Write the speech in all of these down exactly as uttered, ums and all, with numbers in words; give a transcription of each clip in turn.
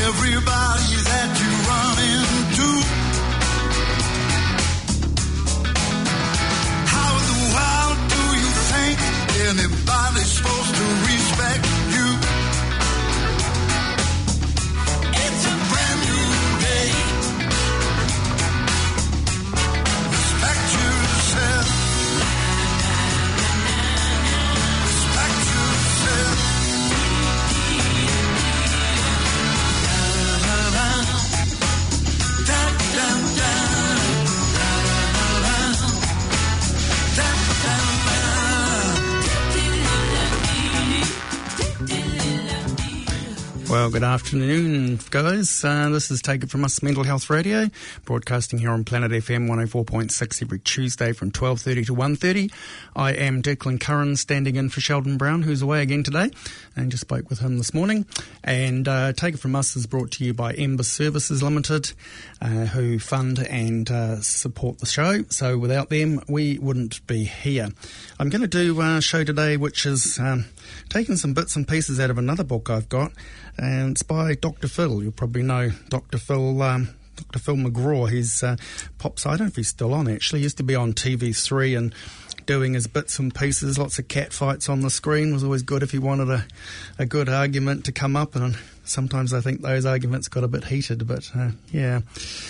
everybody that you run into. How in the world do you think anybody's supposed to respect you? It's a brand new day. Respect yourself. Respect yourself. Well, good afternoon, guys. Uh, this is Take It From Us Mental Health Radio, broadcasting here on Planet F M one oh four point six every Tuesday from twelve thirty to one thirty. I am Declan Curran, standing in for Sheldon Brown, who's away again today, and just spoke with him this morning. And uh, Take It From Us is brought to you by Ember Services Limited, uh, who fund and uh, support the show. So without them, we wouldn't be here. I'm going to do a show today which is um, taking some bits and pieces out of another book I've got. And it's by Doctor Phil. You'll probably know Doctor Phil, um, Doctor Phil McGraw. He's uh, pops. I don't know if he's still on. Actually, he used to be on T V three and doing his bits and pieces. Lots of cat fights on the screen. Was always good if he wanted a, a good argument to come up. And sometimes I think those arguments got a bit heated. But uh, yeah.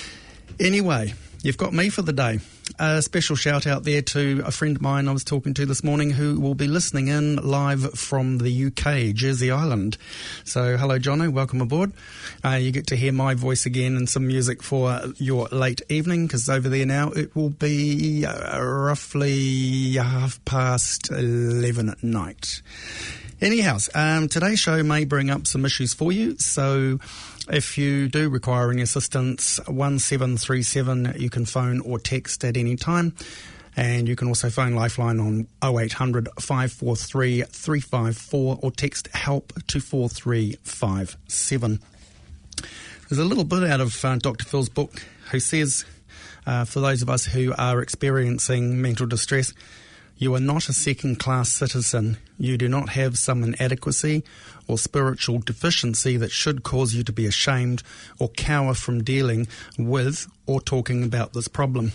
Anyway, you've got me for the day. A special shout out there to a friend of mine I was talking to this morning who will be listening in live from the U K, Jersey Island. So hello, Jono, welcome aboard. Uh, you get to hear my voice again and some music for your late evening, because over there now it will be uh, roughly half past eleven at night. Anyhow, um, today's show may bring up some issues for you, so if you do require any assistance, one seven three seven, you can phone or text at any time. And you can also phone Lifeline on oh eight hundred, five four three, three five four or text help to four three five seven. There's a little bit out of uh, Doctor Phil's book, who says, uh, for those of us who are experiencing mental distress, you are not a second-class citizen. You do not have some inadequacy or spiritual deficiency that should cause you to be ashamed or cower from dealing with or talking about this problem.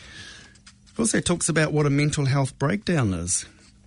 It also talks about what a mental health breakdown is.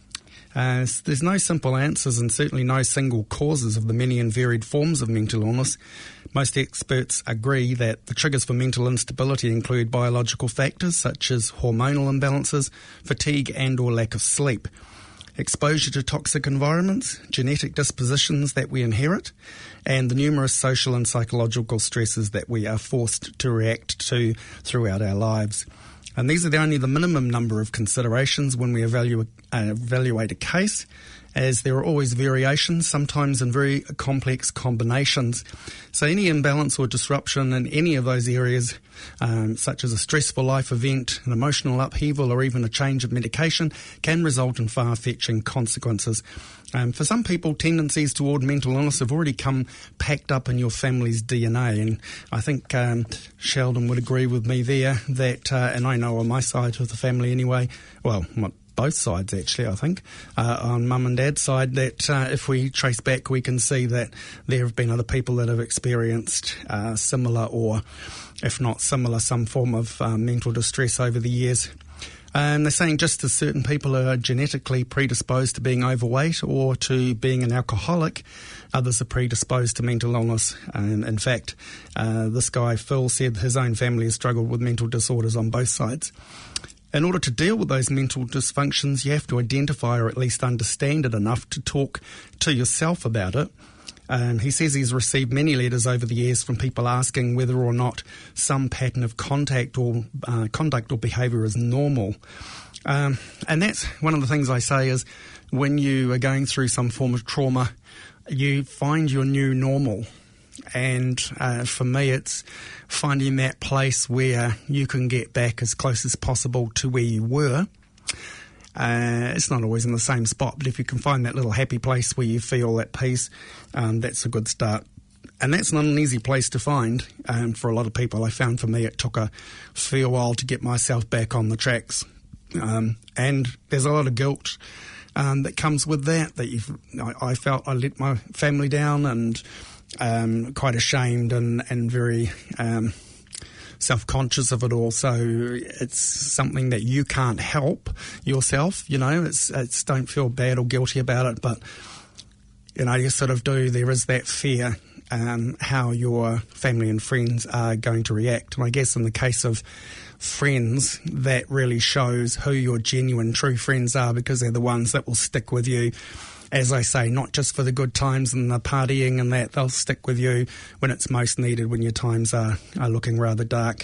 Uh, there's no simple answers and certainly no single causes of the many and varied forms of mental illness. Most experts agree that the triggers for mental instability include biological factors such as hormonal imbalances, fatigue and or lack of sleep, exposure to toxic environments, genetic dispositions that we inherit, and the numerous social and psychological stresses that we are forced to react to throughout our lives. And these are the only the minimum number of considerations when we evaluate, uh, evaluate a case, as there are always variations, sometimes in very complex combinations. So any imbalance or disruption in any of those areas, um, such as a stressful life event, an emotional upheaval, or even a change of medication, can result in far-fetching consequences. Um, for some people, tendencies toward mental illness have already come packed up in your family's D N A, and I think um, Sheldon would agree with me there that, uh, and I know on my side of the family anyway, well, both sides actually, I think, uh, on mum and dad's side, that uh, if we trace back, we can see that there have been other people that have experienced uh, similar, or if not similar, some form of uh, mental distress over the years. And they're saying just as certain people are genetically predisposed to being overweight or to being an alcoholic, others are predisposed to mental illness. And in fact, uh, this guy, Phil, said his own family has struggled with mental disorders on both sides. In order to deal with those mental dysfunctions, you have to identify or at least understand it enough to talk to yourself about it. Um, he says he's received many letters over the years from people asking whether or not some pattern of contact or uh, conduct or behaviour is normal. Um, and that's one of the things I say is when you are going through some form of trauma, you find your new normal. And uh, for me, it's finding that place where you can get back as close as possible to where you were. Uh, it's not always in the same spot, but if you can find that little happy place where you feel at peace, um, that's a good start. And that's not an easy place to find um, for a lot of people. I found for me it took a fair while to get myself back on the tracks. Um, and there's a lot of guilt um, that comes with that, that you've, I, I felt I let my family down and um, quite ashamed and, and very um, self-conscious of it all. So it's something that you can't help yourself, you know. It's, it's don't feel bad or guilty about it, but, you know, you sort of do. There is that fear um, how your family and friends are going to react. And I guess in the case of friends, that really shows who your genuine, true friends are, because they're the ones that will stick with you, as I say, not just for the good times and the partying and that. They'll stick with you when it's most needed, when your times are, are looking rather dark.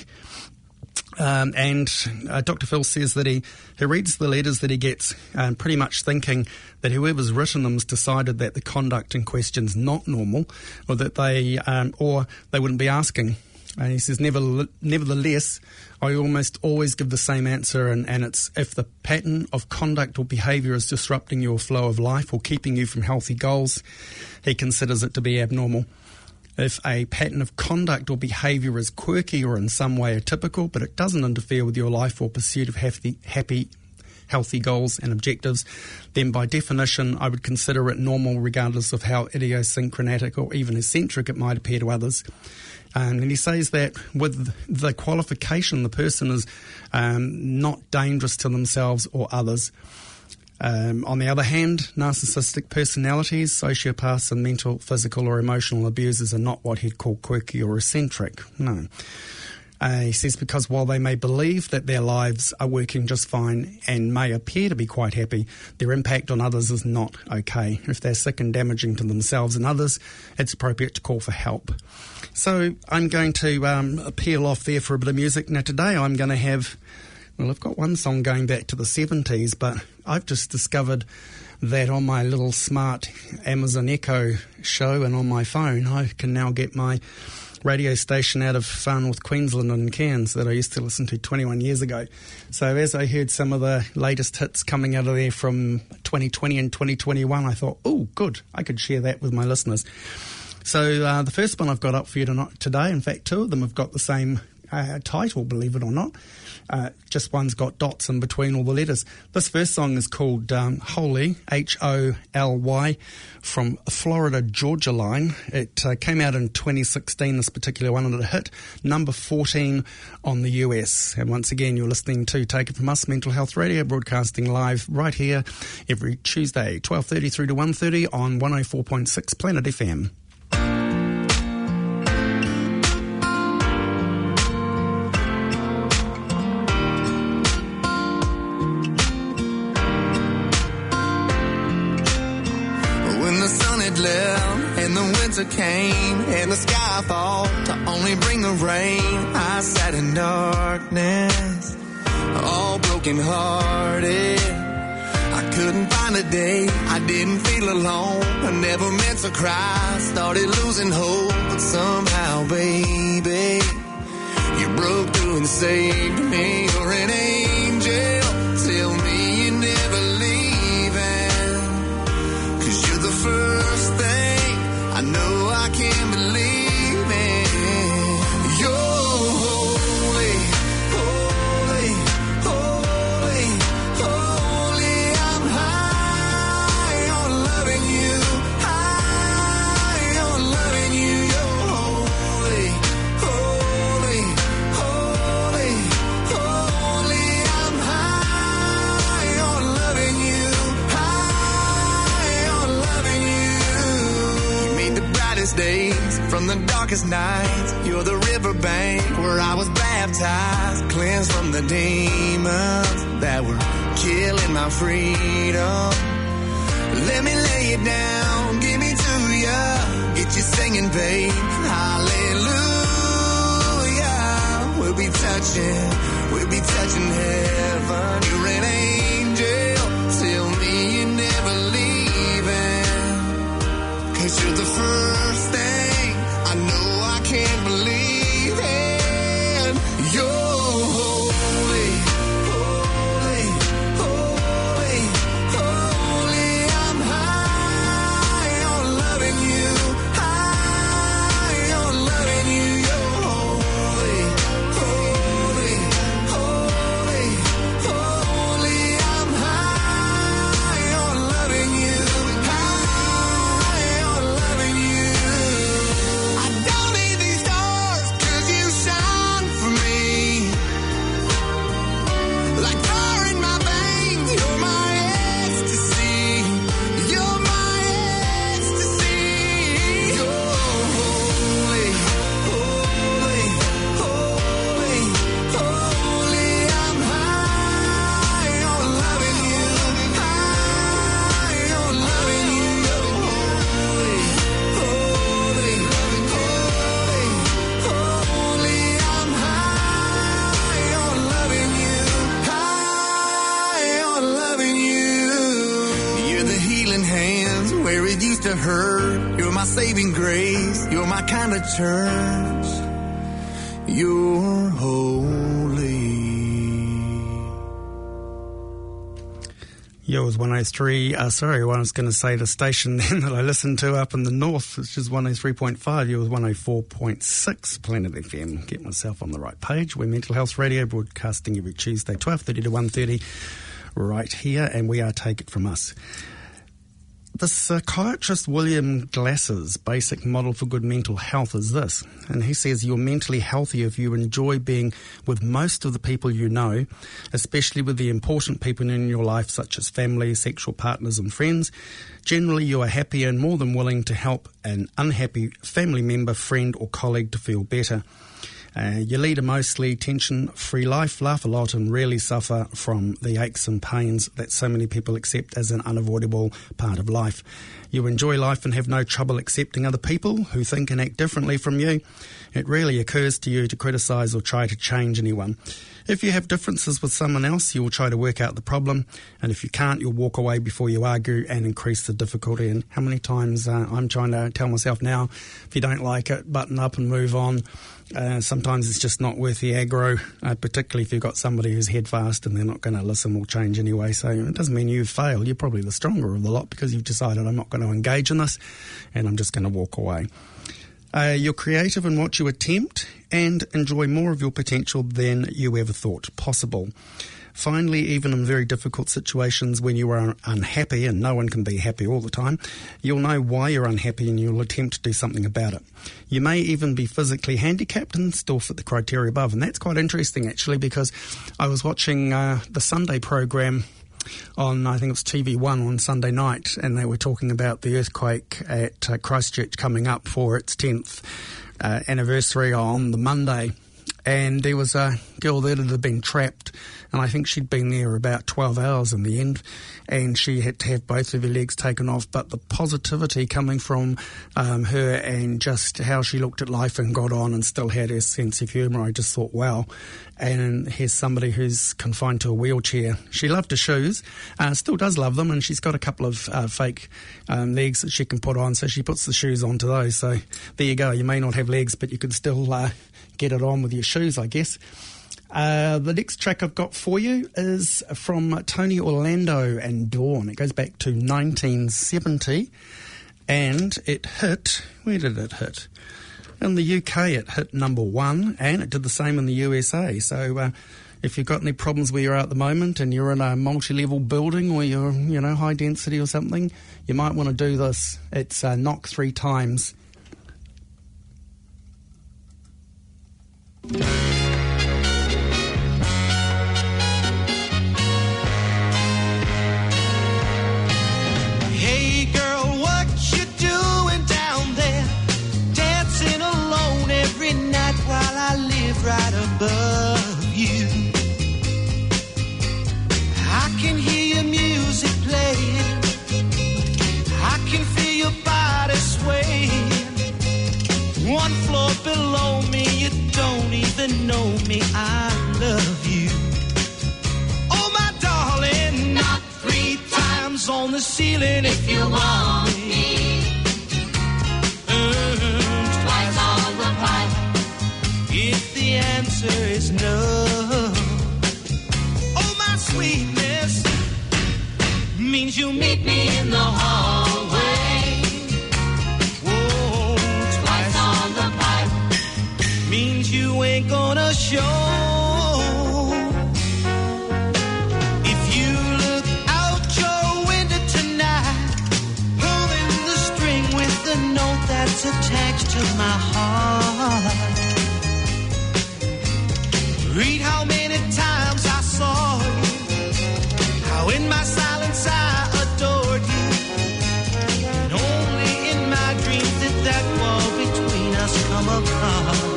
Um, and uh, Doctor Phil says that he, he reads the letters that he gets um, pretty much thinking that whoever's written them has decided that the conduct in question's not normal, or that they um, or they wouldn't be asking. And he says, Never, nevertheless, I almost always give the same answer, and, and it's if the pattern of conduct or behaviour is disrupting your flow of life or keeping you from healthy goals, he considers it to be abnormal. If a pattern of conduct or behaviour is quirky or in some way atypical, but it doesn't interfere with your life or pursuit of happy, happy healthy goals and objectives, then by definition I would consider it normal, regardless of how idiosyncratic or even eccentric it might appear to others. Um, and he says that with the qualification, the person is um, not dangerous to themselves or others. Um, on the other hand, narcissistic personalities, sociopaths and mental, physical or emotional abusers are not what he'd call quirky or eccentric. No. Uh, he says because while they may believe that their lives are working just fine and may appear to be quite happy, their impact on others is not okay. If they're sick and damaging to themselves and others, it's appropriate to call for help. So I'm going to um, peel off there for a bit of music. Now today I'm going to have, well, I've got one song going back to the seventies, but I've just discovered that on my little smart Amazon Echo show and on my phone, I can now get my radio station out of far north Queensland and Cairns that I used to listen to twenty-one years ago. So as I heard some of the latest hits coming out of there from twenty twenty and twenty twenty-one, I thought, oh, good, I could share that with my listeners. So uh, the first one I've got up for you tonight, today, in fact, two of them have got the same uh, title, believe it or not. Uh, just one's got dots in between all the letters. This first song is called um, Holy, H O L Y, from Florida Georgia Line. It uh, came out in twenty sixteen, this particular one, and it hit number fourteen on the U S. And once again, you're listening to Take It From Us, Mental Health Radio, broadcasting live right here every Tuesday, twelve thirty through to one thirty on one oh four point six Planet F M. And the winter came and the sky thought to only bring the rain. I sat in darkness, all broken hearted. I couldn't find a day, I didn't feel alone. I never meant to cry, started losing hope. But somehow, baby, you broke through and saved me. You're an angel, tell me you're never leaving. 'Cause you're the first thing I know I can't believe in. You're holy, holy, holy, holy. I'm high on loving you, high on loving you. You're holy, holy, holy, holy. I'm high on loving you, high on loving you. Days from the darkest nights, you're the riverbank where I was baptized, cleansed from the demons that were killing my freedom. Let me lay it down, give me to ya, get you singing, babe, hallelujah. We'll be touching, we'll be touching heaven. You're an angel, tell me you're never leaving. 'Cause you're the first thing I know I can't believe in. You're holy, holy, holy, holy. I'm high on loving you, high hurt. You're my saving grace. You're my kind of church. You're holy. Yeah, it was one oh three, uh, sorry, I was going to say the station then that I listened to up in the north, which is one oh three point five, it was one oh four point six Planet F M. Get myself on the right page. We're Mental Health Radio, broadcasting every Tuesday, twelve thirty to one thirty, right here, and we are Take It From Us. The psychiatrist William Glasser's basic model for good mental health is this, and he says you're mentally healthy if you enjoy being with most of the people you know, especially with the important people in your life such as family, sexual partners and friends. Generally, you are happy and more than willing to help an unhappy family member, friend or colleague to feel better. Uh, you lead a mostly tension-free life, laugh a lot and rarely suffer from the aches and pains that so many people accept as an unavoidable part of life. You enjoy life and have no trouble accepting other people who think and act differently from you. It rarely occurs to you to criticise or try to change anyone. If you have differences with someone else, you will try to work out the problem, and if you can't, you'll walk away before you argue and increase the difficulty. And how many times uh, I'm trying to tell myself now, if you don't like it, button up and move on. Uh, sometimes it's just not worth the aggro, uh, particularly if you've got somebody who's head fast and they're not going to listen or change anyway. So it doesn't mean you've failed. You're probably the stronger of the lot because you've decided I'm not going to engage in this and I'm just going to walk away. Uh, you're creative in what you attempt and enjoy more of your potential than you ever thought possible. Finally, even in very difficult situations when you are unhappy, and no one can be happy all the time, you'll know why you're unhappy and you'll attempt to do something about it. You may even be physically handicapped and still fit the criteria above. And that's quite interesting, actually, because I was watching uh, the Sunday program on, I think it was T V one on Sunday night, and they were talking about the earthquake at uh, Christchurch coming up for its tenth uh, anniversary on the Monday. And there was a girl there that had been trapped, and I think she'd been there about twelve hours in the end, and she had to have both of her legs taken off. But the positivity coming from um, her and just how she looked at life and got on and still had her sense of humour, I just thought, wow. And here's somebody who's confined to a wheelchair. She loved her shoes, uh, still does love them, and she's got a couple of uh, fake um, legs that she can put on, so she puts the shoes onto those. So there you go. You may not have legs, but you can still uh, get it on with your shoes, I guess. Uh, the next track I've got for you is from Tony Orlando and Dawn. It goes back to nineteen seventy, and it hit, where did it hit? In the U K it hit number one, and it did the same in the U S A. So uh, if you've got any problems where you're at the moment and you're in a multi-level building or you're, you know, high density or something, you might want to do this. It's uh, Knock Three Times. Hey girl, what you doing down there? Dancing alone every night while I live right above you. I can hear your music playing, I can feel your body swaying. One floor below me, you don't even know me, I love you. Oh my darling, knock three times on the ceiling if you want me. Mm, twice on the pipe if the answer is no. Oh my sweetness means you meet me in the hallway. Means you ain't gonna show. If you look out your window tonight, pulling the string with the note that's attached to my heart, read how many times I saw you, how in my silence I adored you, and only in my dreams did that wall between us come apart.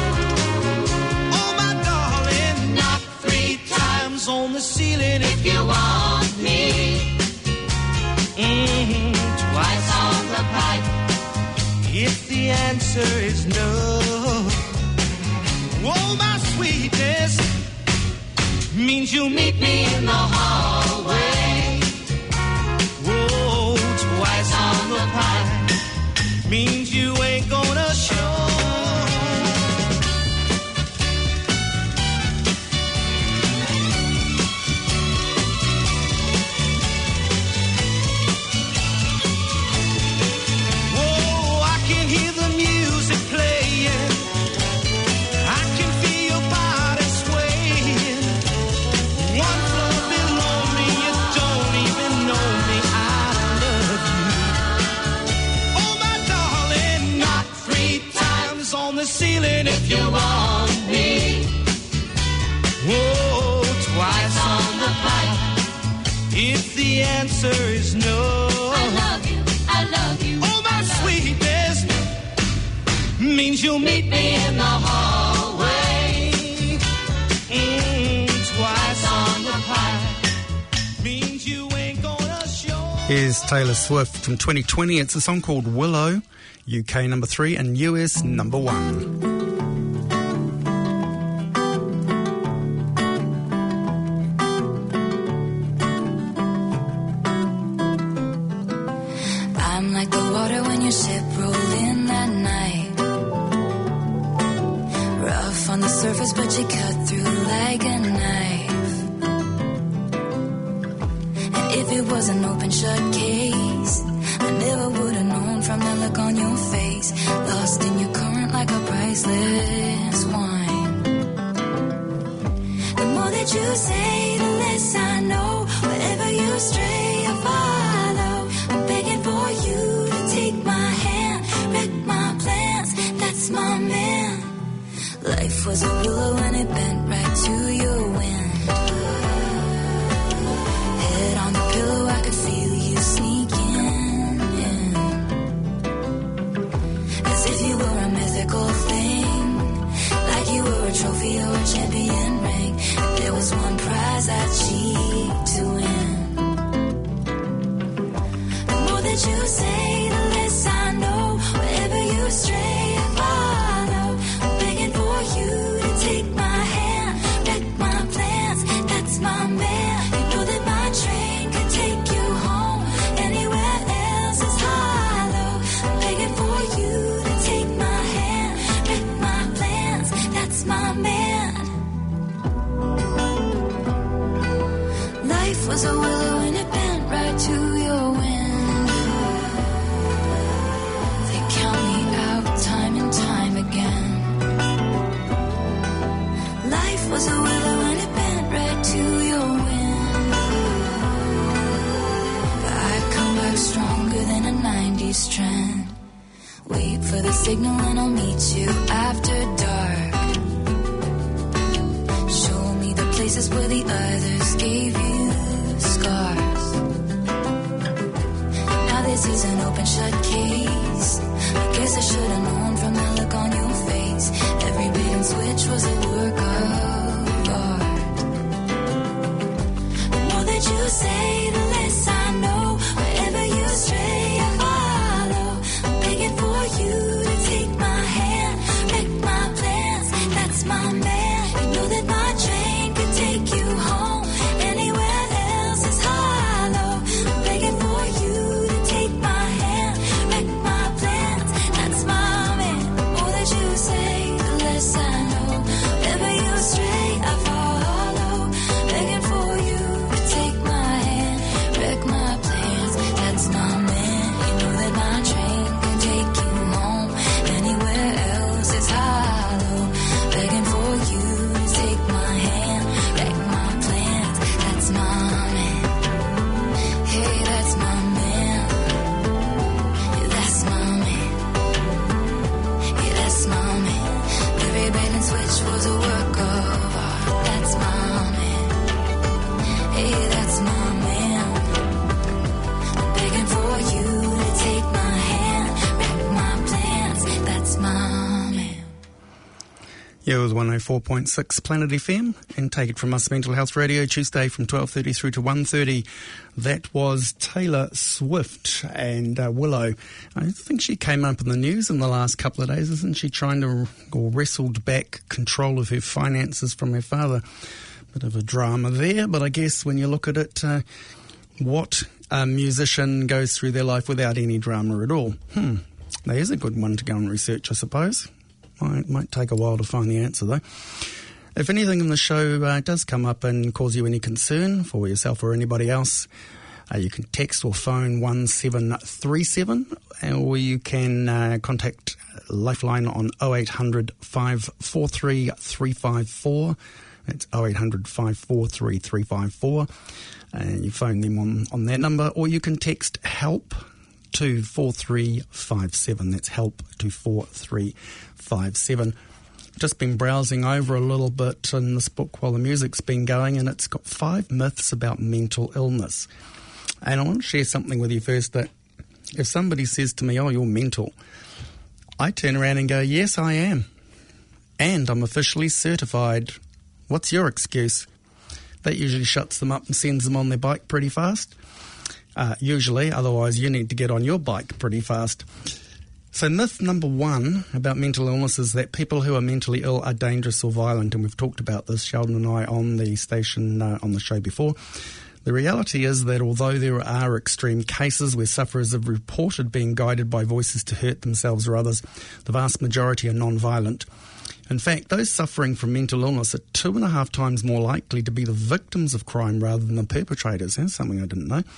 On the ceiling if you want me. Mm-hmm. Twice on the pipe if the answer is no. Oh, my sweetness means you'll meet me in the hallway. Oh, twice on the pipe means you ain't gonna show. If you want me, whoa, twice on the pipe. If the answer is no, I love you, I love you. Oh, my sweetness, means you'll meet me in the hallway. Mm, twice on the pipe means you ain't gonna show. Here's Taylor Swift from twenty twenty. It's a song called Willow, U K number three and U S number one. Ship rolled in that night, rough on the surface, but you cut through like a knife. And if it was an open shut case, I never would have known from the look on your face. Lost in your current like a priceless wine. The more that you say, the less I know. Wherever you stray, I follow. I'm begging for you to take my hand, wreck my plans, that's my man. Life was a willow and it bent right to your wind. Head on the pillow, I could feel you sneaking in. As if you were a mythical thing, like you were a trophy or a champion ring. If there was one prize I'd cheat to win. The more that you say, the less I know. Wherever you stray, I follow. I'm begging for you to take my hand, wreck my plans, that's my man. You know that my train could take you home. Anywhere else is hollow. I'm begging for you to take my hand, wreck my plans, that's my man. Life was a willow and it bent right to your wind. They count me out time and time again. Life was a willow and it bent right to your wind. But I come back stronger than a nineties trend. Wait for the signal and I'll meet you after dark. Show me the places where the others gave you scars. Now this is an open shut case. I guess I should have known from the look on your face. Every bait and switch was a work of art. The more that you say, the less I know. Wherever you stray, I follow. I'm begging for you to take my hand, wreck my plans, that's my man. You know that my train could take you home. Anywhere else is hollow. I'm begging for you to take my hand, wreck my plans, that's my man. The more that you say, the less I know. Wherever you stray, I follow. Begging for you to take my hand, wreck my plans, that's my man. You know that my train can take you home. Anywhere else is hollow. Begging for you to take my hand, wreck my plans, that's my man. Hey, that's my man. Yeah, that's my man. Yeah, that's my man. Every bait and switch was a work of art. That's my man. Hey, that's my man. I'm begging for you to take my hand, wreck my plans. That's my man. Yeah, it was one oh four point six Planet F M, and take it from us, Mental Health Radio, Tuesday from twelve thirty through to one thirty. That was Taylor Swift and uh, Willow. I think she came up in the news in the last couple of days, isn't she, trying to, or wrestled back control of her finances from her father. Bit of a drama there, but I guess when you look at it, uh, what a musician goes through their life without any drama at all? Hmm. That is a good one to go and research, I suppose. Might, might take a while to find the answer, though. If anything in the show uh, does come up and cause you any concern for yourself or anybody else, uh, you can text or phone one seven three seven, or you can uh, contact Lifeline on oh eight hundred, five four three, three five four. That's oh eight hundred, five four three, three five four. And you phone them on, on that number, or you can text HELP to four three five seven. That's HELP to four three five seven. Just been browsing over a little bit in this book while the music's been going, and it's got five myths about mental illness. And I want to share something with you first, that if somebody says to me, oh, you're mental, I turn around and go, yes, I am. And I'm officially certified. What's your excuse? That usually shuts them up and sends them on their bike pretty fast. Uh, usually, otherwise you need to get on your bike pretty fast. So myth number one about mental illness is that people who are mentally ill are dangerous or violent, and we've talked about this, Sheldon and I, on the station, uh, on the show before. The reality is that although there are extreme cases where sufferers have reported being guided by voices to hurt themselves or others, the vast majority are non-violent. In fact, those suffering from mental illness are two and a half times more likely to be the victims of crime rather than the perpetrators. That's something I didn't know.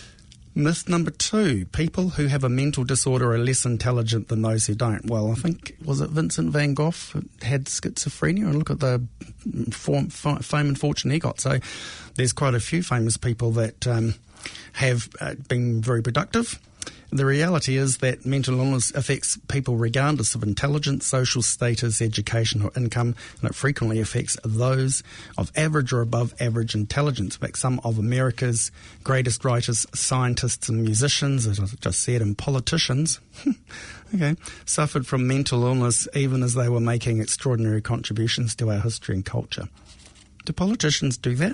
Myth number two, people who have a mental disorder are less intelligent than those who don't. Well, I think, was it Vincent van Gogh had schizophrenia? And look at the form, fame and fortune he got. So there's quite a few famous people that um, have uh, been very productive. The reality is that mental illness affects people regardless of intelligence, social status, education or income, and it frequently affects those of average or above average intelligence. In fact, some of America's greatest writers, scientists and musicians, as I just said, and politicians, okay, suffered from mental illness even as they were making extraordinary contributions to our history and culture. Do politicians do that?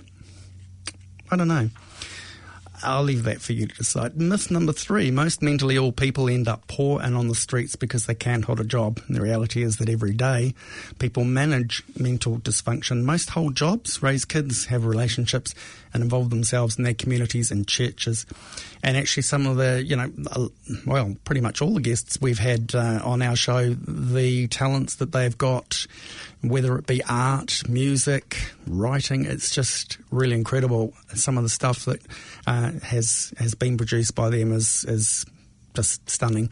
I don't know. I'll leave that for you to decide. Myth number three, most mentally ill people end up poor and on the streets because they can't hold a job. And the reality is that every day people manage mental dysfunction. Most hold jobs, raise kids, have relationships and involve themselves in their communities and churches. And actually some of the, you know, well, pretty much all the guests we've had uh, on our show, the talents that they've got, whether it be art, music, writing, it's just really incredible. Some of the stuff that uh, has has been produced by them is, is just stunning.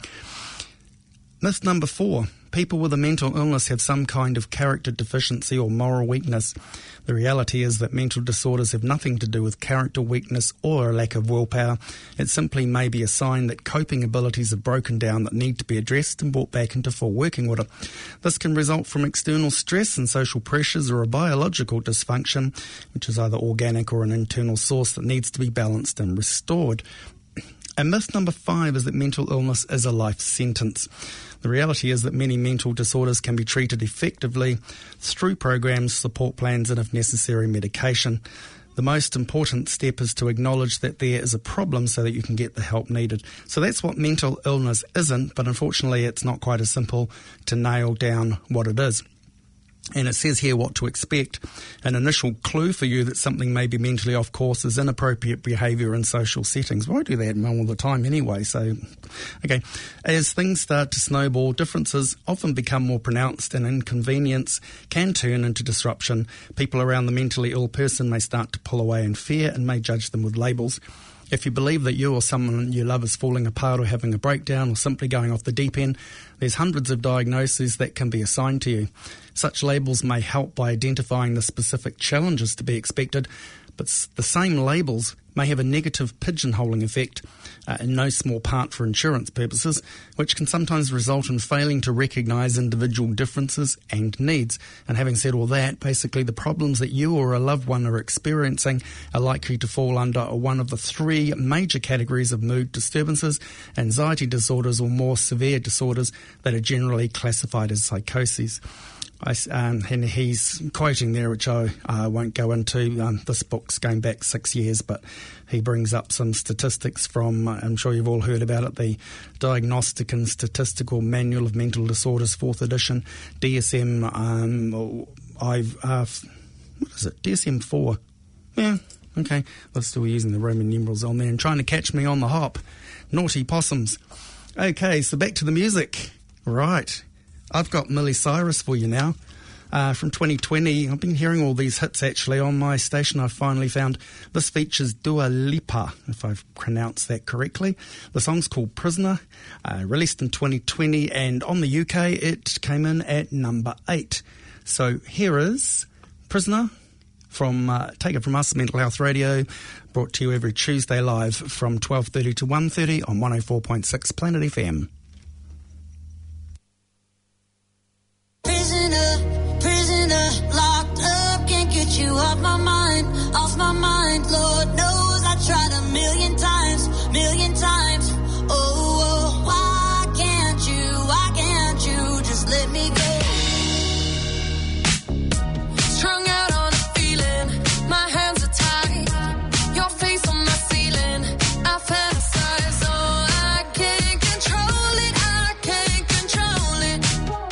Myth number four, people with a mental illness have some kind of character deficiency or moral weakness. The reality is that mental disorders have nothing to do with character weakness or a lack of willpower. It simply may be a sign that coping abilities have broken down that need to be addressed and brought back into full working order. This can result from external stress and social pressures or a biological dysfunction, which is either organic or an internal source that needs to be balanced and restored. And myth number five is that mental illness is a life sentence. The reality is that many mental disorders can be treated effectively through programs, support plans, and if necessary, medication. The most important step is to acknowledge that there is a problem so that you can get the help needed. So that's what mental illness isn't, but unfortunately it's not quite as simple to nail down what it is. And it says here what to expect. An initial clue for you that something may be mentally off course is inappropriate behaviour in social settings. Well, I do that all the time anyway, so, okay. As things start to snowball, differences often become more pronounced and inconvenience can turn into disruption. People around the mentally ill person may start to pull away in fear and may judge them with labels. If you believe that you or someone you love is falling apart or having a breakdown or simply going off the deep end, there's hundreds of diagnoses that can be assigned to you. Such labels may help by identifying the specific challenges to be expected, but the same labels may have a negative pigeonholing effect, uh, in no small part for insurance purposes, which can sometimes result in failing to recognise individual differences and needs. And having said all that, basically the problems that you or a loved one are experiencing are likely to fall under one of the three major categories of mood disturbances, anxiety disorders or more severe disorders that are generally classified as psychoses. I, um, and he's quoting there, which I uh, won't go into. Um, this book's going back six years, but he brings up some statistics from, uh, I'm sure you've all heard about it, the Diagnostic and Statistical Manual of Mental Disorders, fourth edition, D S M, um, I've, uh, what is it, D S M four. Yeah, okay, they're still using the Roman numerals on there and trying to catch me on the hop. Naughty possums. Okay, so back to the music. Right. I've got Miley Cyrus for you now. Uh, from twenty twenty, I've been hearing all these hits actually on my station. I finally found this features Dua Lipa, if I've pronounced that correctly. The song's called Prisoner, uh, released in twenty twenty, and on the U K it came in at number eight. So here is Prisoner from uh, Take It From Us, Mental Health Radio, brought to you every Tuesday live from twelve thirty to one thirty on one oh four point six Planet F M. Locked up, can't get you off my mind, off my mind. Lord knows I tried a million times, million times. Oh, oh, why can't you, why can't you just let me go? Strung out on a feeling, my hands are tied, your face on my ceiling, I fantasize. Oh, I can't control it, I can't control it.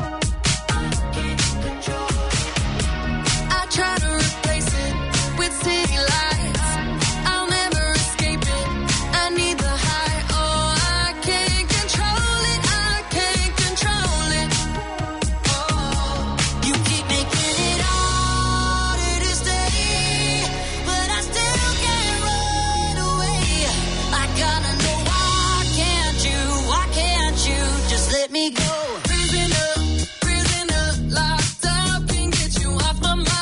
Try to replace it with city lights. I'll never escape it. I need the high. Oh, I can't control it. I can't control it. Oh, you keep making it harder to stay, but I still can't run away. I gotta know why can't you? Why can't you just let me go? Prisoner, prisoner, locked up, can't get you off my mind.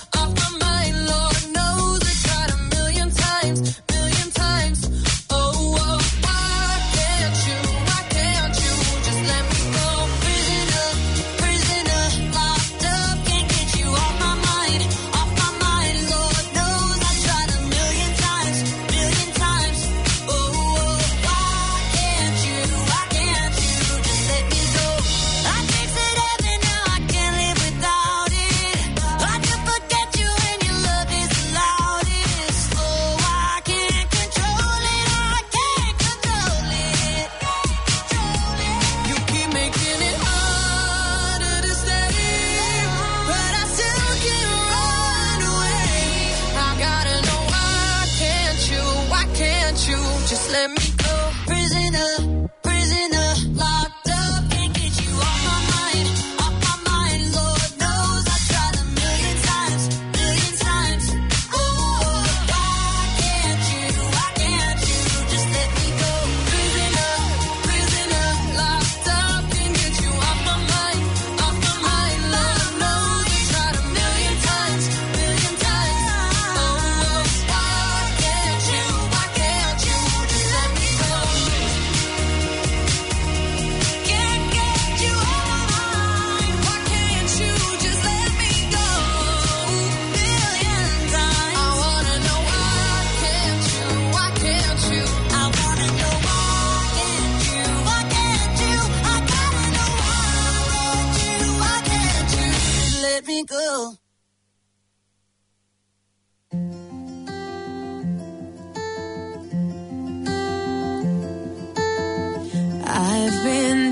I've been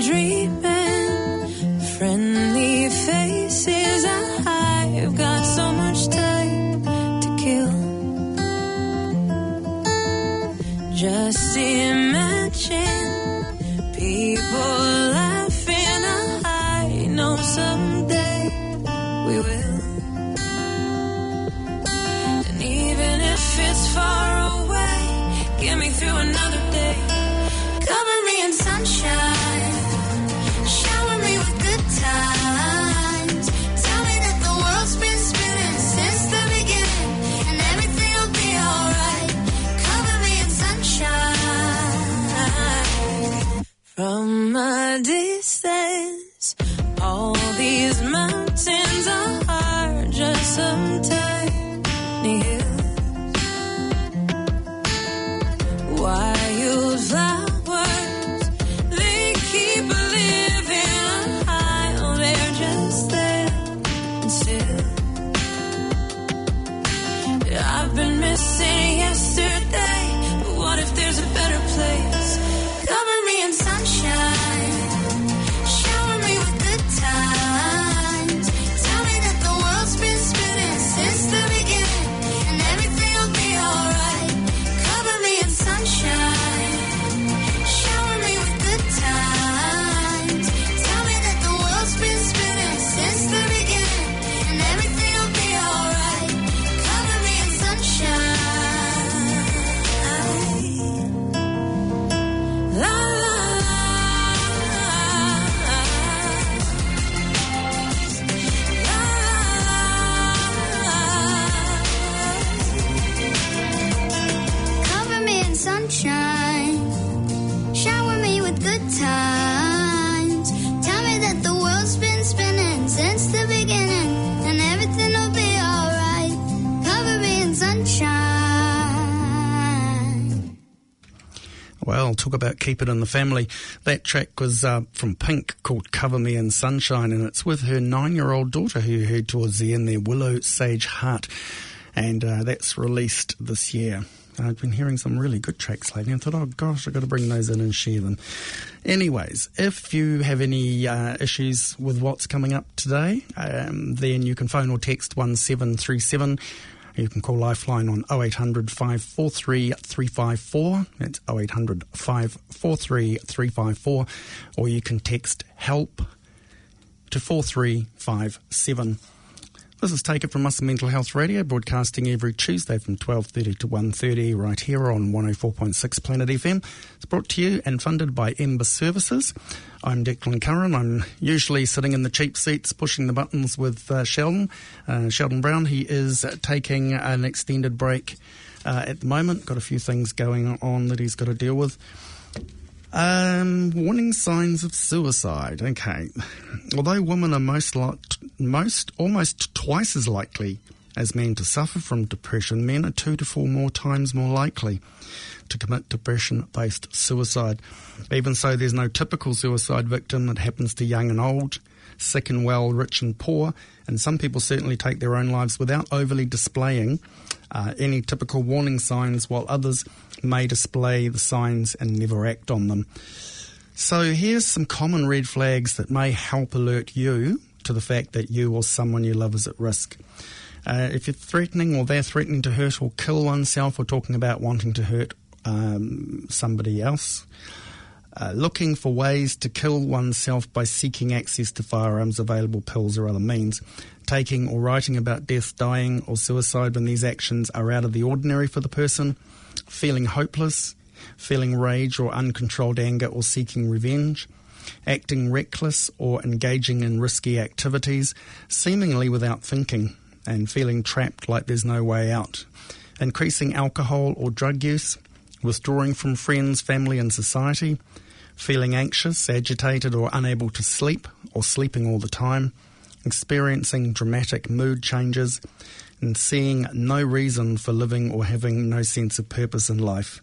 dreaming, friendly faces. I've got so much time to kill. Just imagine people laughing. I know someday we will. And even if it's far away, get me through another day. Cover me in sunshine, shower me with good times. Tell me that the world's been spinning since the beginning, and everything will be alright. Cover me in sunshine. From a distance, all these mountains are just some tiny hills. Wildflowers, I've been missing yesterday, but what if there's a better place? Cover me in sunshine, shower me with good times. Tell me that the world's been spinning since the beginning, and everything will be alright. Cover me in sunshine, shower me with good times. well. Talk about Keep It in the Family. That track was uh, from Pink, called Cover Me in Sunshine, and it's with her nine-year-old daughter who you heard towards the end there, Willow Sage Hart, and uh, that's released this year. I've been hearing some really good tracks lately and thought, oh gosh, I've got to bring those in and share them. Anyways, if you have any uh, issues with what's coming up today, um, then you can phone or text one seven three seven. You can call Lifeline on oh eight hundred, five four three, three five four. That's oh eight hundred, five four three, three five four. Or you can text HELP to four three five seven. This is Take It From Us Mental Health Radio, broadcasting every Tuesday from twelve thirty to one thirty right here on one oh four point six Planet F M. It's brought to you and funded by Ember Services. I'm Declan Curran. I'm usually sitting in the cheap seats pushing the buttons with uh, Sheldon. Uh, Sheldon Brown, he is uh, taking an extended break uh, at the moment. Got a few things going on that he's got to deal with. Um, warning signs of suicide. Okay. Although women are most, li- most, almost twice as likely as men to suffer from depression, men are two to four more times more likely to commit depression-based suicide. Even so, there's no typical suicide victim that happens to young and old, sick and well, rich and poor, and some people certainly take their own lives without overly displaying uh, any typical warning signs, while others may display the signs and never act on them. So here's some common red flags that may help alert you to the fact that you or someone you love is at risk. Uh, if you're threatening or they're threatening to hurt or kill oneself, or talking about wanting to hurt um, somebody else, uh, looking for ways to kill oneself by seeking access to firearms, available pills or other means, taking or writing about death, dying or suicide when these actions are out of the ordinary for the person, feeling hopeless, feeling rage or uncontrolled anger or seeking revenge, acting reckless or engaging in risky activities, seemingly without thinking, and feeling trapped like there's no way out, increasing alcohol or drug use, withdrawing from friends, family and society, feeling anxious, agitated or unable to sleep or sleeping all the time, experiencing dramatic mood changes, and seeing no reason for living or having no sense of purpose in life.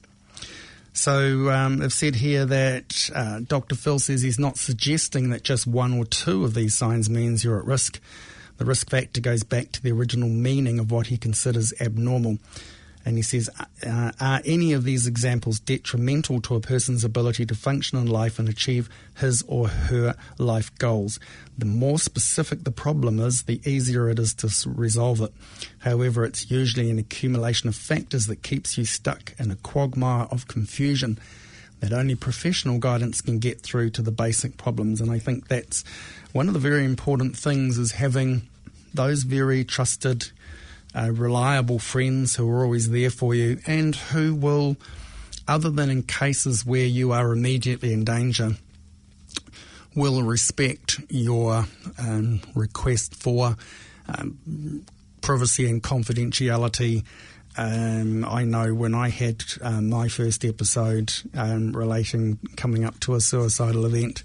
So um, I've said here that uh, Doctor Phil says he's not suggesting that just one or two of these signs means you're at risk. The risk factor goes back to the original meaning of what he considers abnormal. And he says, uh, are any of these examples detrimental to a person's ability to function in life and achieve his or her life goals? The more specific the problem is, the easier it is to resolve it. However, it's usually an accumulation of factors that keeps you stuck in a quagmire of confusion that only professional guidance can get through to the basic problems. And I think that's one of the very important things, is having those very trusted, Uh, reliable friends who are always there for you, and who will, other than in cases where you are immediately in danger, will respect your um, request for um, privacy and confidentiality. Um, I know when I had uh, my first episode um, relating coming up to a suicidal event,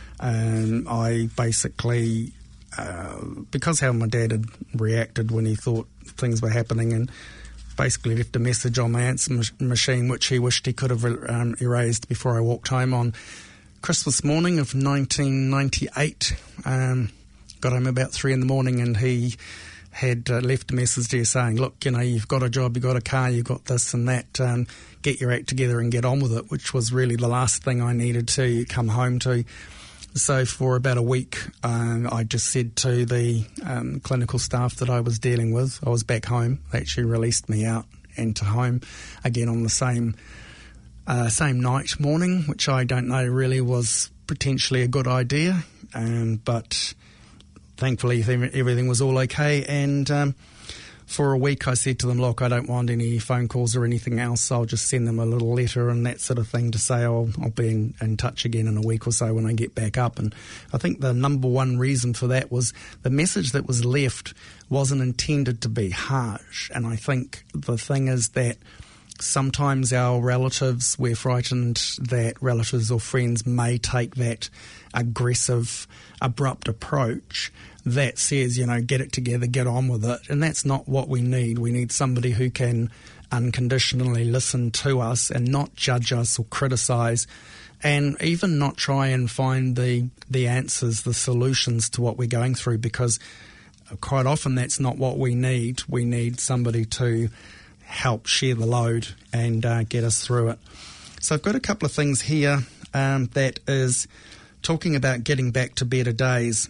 um, I basically, uh, because how my dad had reacted when he thought things were happening, and basically left a message on my answer mach- machine which he wished he could have um, erased before I walked home on Christmas morning of nineteen ninety-eight. Um, got home about three in the morning, and he had uh, left a message there saying, look, you know, you've got a job, you've got a car, you've got this and that, um, get your act together and get on with it, which was really the last thing I needed to come home to. So for about a week, um, I just said to the um, clinical staff that I was dealing with, I was back home. They actually released me out and to home again on the same uh, same night, morning, which I don't know really was potentially a good idea. Um, but thankfully everything was all okay. And um, for a week I said to them, look, I don't want any phone calls or anything else. I'll just send them a little letter and that sort of thing to say I'll, I'll be in, in touch again in a week or so when I get back up. And I think the number one reason for that was the message that was left wasn't intended to be harsh. And I think the thing is that sometimes our relatives, we're frightened that relatives or friends may take that aggressive, abrupt approach that says, you know, get it together, get on with it. And that's not what we need. We need somebody who can unconditionally listen to us and not judge us or criticise, and even not try and find the the answers, the solutions to what we're going through, because quite often that's not what we need. We need somebody to help share the load and uh, get us through it. So I've got a couple of things here um, that is talking about getting back to better days.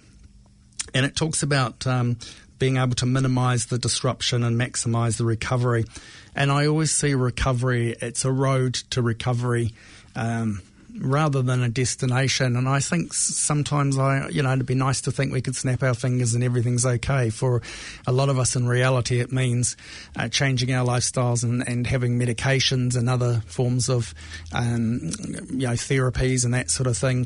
And it talks about um, being able to minimise the disruption and maximise the recovery. And I always see recovery, it's a road to recovery um, rather than a destination. And I think sometimes, I, you know, it'd be nice to think we could snap our fingers and everything's okay. For a lot of us in reality, it means uh, changing our lifestyles and, and having medications and other forms of, um, you know, therapies and that sort of thing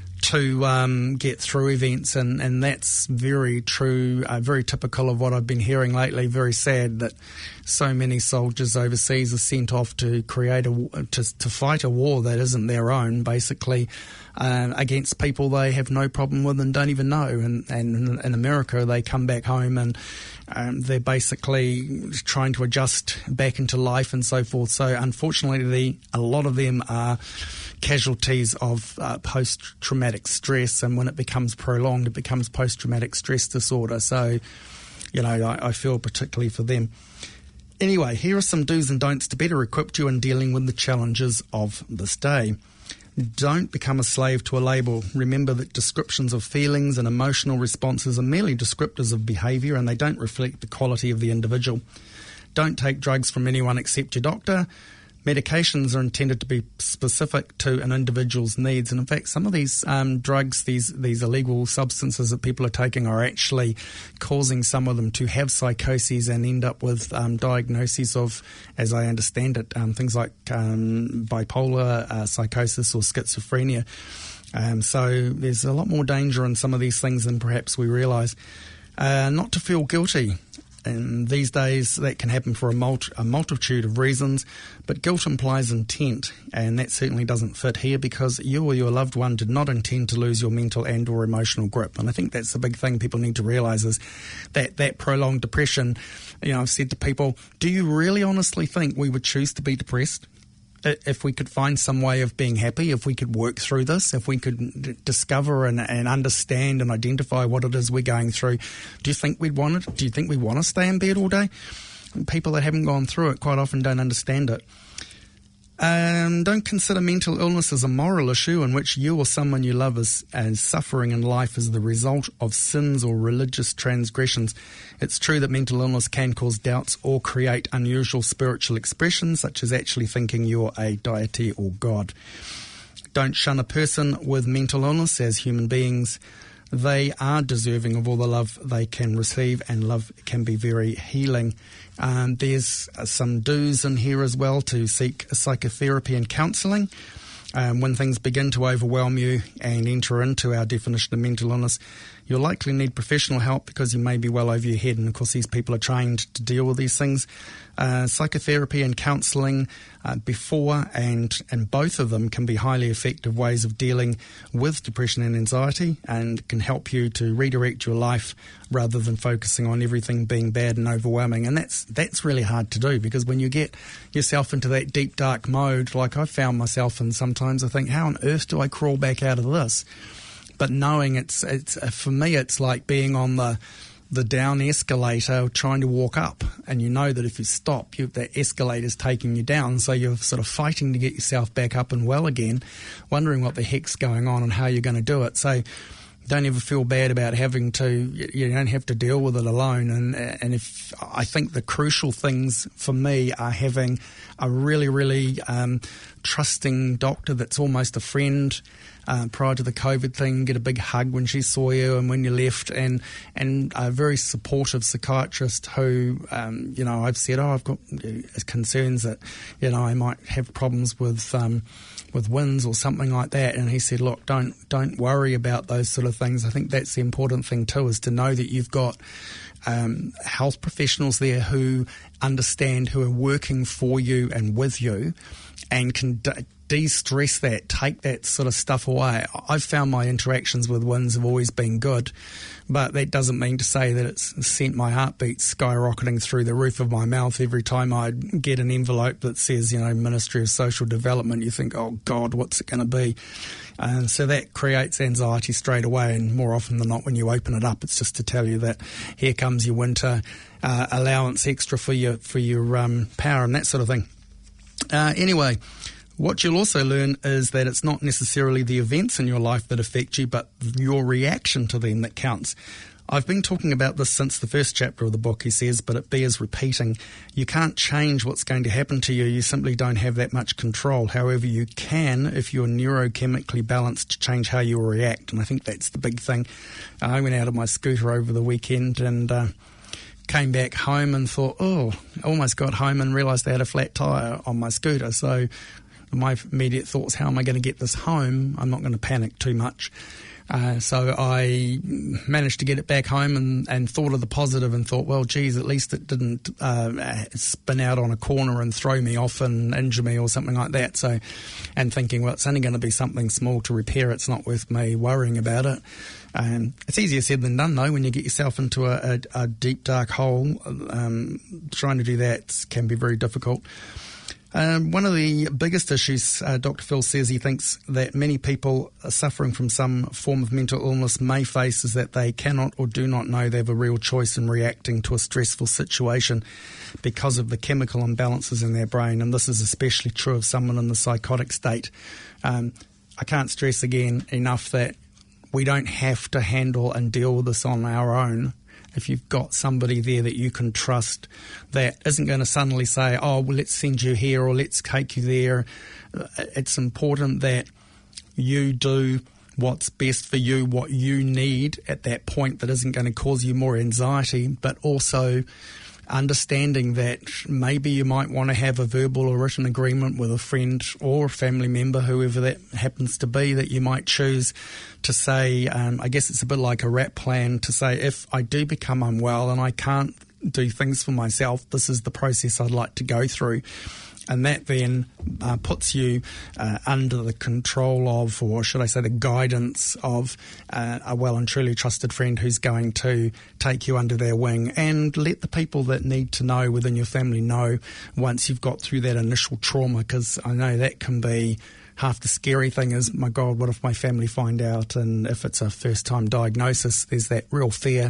to um, get through events, and, and that's very true, uh, very typical of what I've been hearing lately. Very sad that so many soldiers overseas are sent off to create a to, to fight a war that isn't their own, basically, uh, against people they have no problem with and don't even know. And, and in America, they come back home and um, they're basically trying to adjust back into life and so forth. So unfortunately, the, a lot of them are casualties of uh, post-traumatic stress, and when it becomes prolonged, it becomes post-traumatic stress disorder. So, you know, I, I feel particularly for them. Anyway, here are some do's and don'ts to better equip you in dealing with the challenges of this day. Don't become a slave to a label. Remember that descriptions of feelings and emotional responses are merely descriptors of behaviour, and they don't reflect the quality of the individual. Don't take drugs from anyone except your doctor. Medications are intended to be specific to an individual's needs, and in fact some of these um, drugs, these these illegal substances that people are taking, are actually causing some of them to have psychoses and end up with um, diagnoses of, as I understand it, um, things like um, bipolar uh, psychosis or schizophrenia. Um, so there's a lot more danger in some of these things than perhaps we realise. Uh, not to feel guilty. And these days that can happen for a, multi- a multitude of reasons, but guilt implies intent, and that certainly doesn't fit here, because you or your loved one did not intend to lose your mental and or emotional grip. And I think that's the big thing people need to realise, is that that prolonged depression. You know, I've said to people, do you really honestly think we would choose to be depressed? If we could find some way of being happy, if we could work through this, if we could d- discover and, and understand and identify what it is we're going through, do you think we'd want it? Do you think we want to stay in bed all day? And people that haven't gone through it quite often don't understand it. Um, don't consider mental illness as a moral issue in which you or someone you love is, is suffering in life as the result of sins or religious transgressions. It's true that mental illness can cause doubts or create unusual spiritual expressions, such as actually thinking you're a deity or God. Don't shun a person with mental illness. As human beings, they are deserving of all the love they can receive, and love can be very healing. Um, there's uh, some do's in here as well to seek psychotherapy and counselling. Um, when things begin to overwhelm you and enter into our definition of mental illness, you'll likely need professional help because you may be well over your head, and of course these people are trained to deal with these things. Uh, psychotherapy and counselling uh, before and and both of them can be highly effective ways of dealing with depression and anxiety, and can help you to redirect your life rather than focusing on everything being bad and overwhelming. And that's that's really hard to do, because when you get yourself into that deep dark mode, like I've found myself in, sometimes I think, how on earth do I crawl back out of this? But knowing it's it's uh, for me, it's like being on the the down escalator trying to walk up, and you know that if you stop, you, that escalator's taking you down, so you're sort of fighting to get yourself back up and well again, wondering what the heck's going on and how you're going to do it. So don't ever feel bad about having to, you don't have to deal with it alone. And and if I think the crucial things for me are having a really, really um, trusting doctor that's almost a friend. Uh, prior to the COVID thing, get a big hug when she saw you and when you left, and and a very supportive psychiatrist who, um, you know, I've said, oh, I've got concerns that, you know, I might have problems with um, with winds or something like that, and he said, look, don't don't worry about those sort of things. I think that's the important thing too, is to know that you've got um, health professionals there who understand, who are working for you and with you, and can d- de-stress that, take that sort of stuff away. I've found my interactions with Wins have always been good, but that doesn't mean to say that it's sent my heartbeat skyrocketing through the roof of my mouth every time I get an envelope that says, you know, Ministry of Social Development. You think, oh God, what's it going to be? And so that creates anxiety straight away, and more often than not when you open it up, it's just to tell you that here comes your winter uh, allowance extra for your, for your um, power and that sort of thing. Uh, anyway, what you'll also learn is that it's not necessarily the events in your life that affect you, but your reaction to them that counts. I've been talking about this since the first chapter of the book, he says, but it bears repeating. You can't change what's going to happen to you. You simply don't have that much control. However, you can, if you're neurochemically balanced, change how you react. And I think that's the big thing. I went out on my scooter over the weekend and uh, came back home and thought, oh, I almost got home and realised I had a flat tyre on my scooter. So my immediate thoughts, how am I going to get this home? I'm not going to panic too much. Uh, so I managed to get it back home and, and thought of the positive and thought, well, geez, at least it didn't uh, spin out on a corner and throw me off and injure me or something like that. So, and thinking, well, it's only going to be something small to repair. It's not worth me worrying about it. Um, it's easier said than done, though, when you get yourself into a, a, a deep, dark hole. Um, trying to do that can be very difficult. Um, one of the biggest issues, uh, Doctor Phil says he thinks that many people are suffering from some form of mental illness may face is that they cannot or do not know they have a real choice in reacting to a stressful situation because of the chemical imbalances in their brain, and this is especially true of someone in the psychotic state. Um, I can't stress again enough that we don't have to handle and deal with this on our own. If you've got somebody there that you can trust that isn't going to suddenly say, oh, well, let's send you here or let's take you there, it's important that you do what's best for you, what you need at that point that isn't going to cause you more anxiety, but also understanding that maybe you might want to have a verbal or written agreement with a friend or a family member, whoever that happens to be, that you might choose to say, um, I guess it's a bit like a RAP plan, to say if I do become unwell and I can't do things for myself, this is the process I'd like to go through. And that then uh, puts you uh, under the control of, or should I say the guidance of, uh, a well and truly trusted friend who's going to take you under their wing, and let the people that need to know within your family know once you've got through that initial trauma, because I know that can be half the scary thing is, my God, what if my family find out? And if it's a first-time diagnosis, there's that real fear